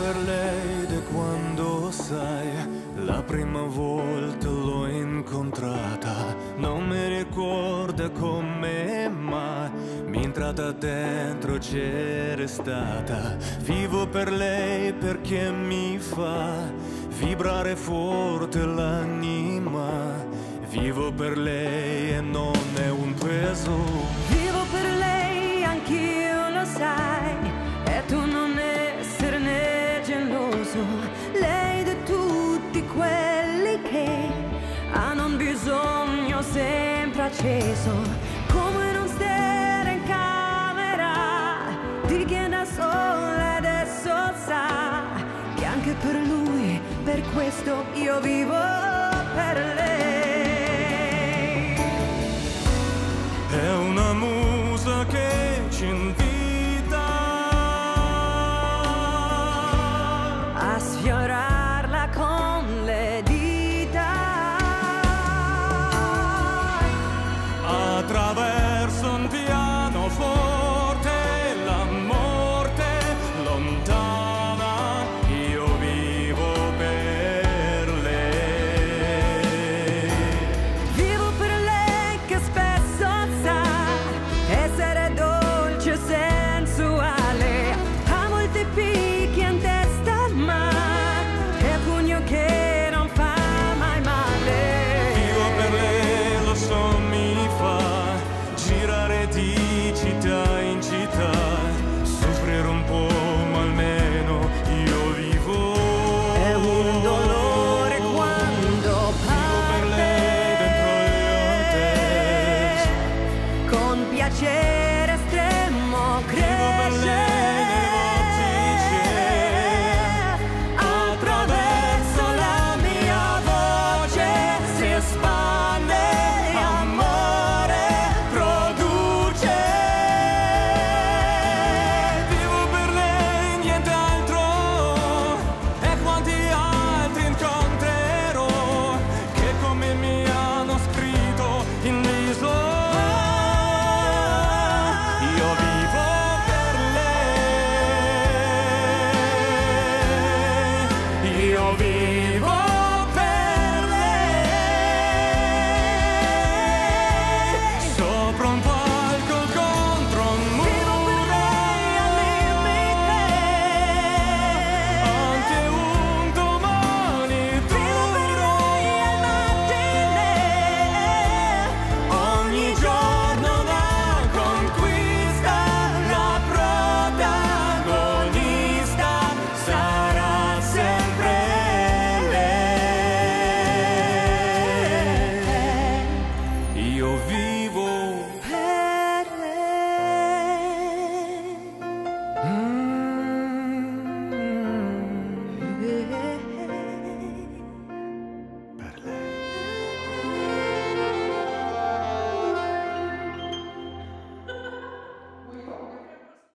per lei da quando sai, la prima volta l'ho incontrata. Non mi ricordo come mai mi è entrata dentro, c'era stata. Vivo per lei perché mi fa vibrare forte l'anima. Vivo per lei e non è un peso. Vivo per lei, anch'io lo sai, e tu non esserne geloso. Lei di tutti quelli che hanno un bisogno sempre acceso. Come non stare in camera di chi è da sola, adesso sa che anche per lui, per questo io vivo per lei. È una musa che ci invita a sfiorarla con le dita. attraverso un pianoforte, la morte lontana. Io vivo per lei. Vivo per lei che spesso sa essere dolce e sensuale. Ha molti picchi in testa ma è pugno che non fa mai male. Vivo per lei, lo so, mi fa girare di città in città, soffrire un po' ma almeno io vivo. È un dolore quando Vivo per lei dentro gli hotel. parte con piacere.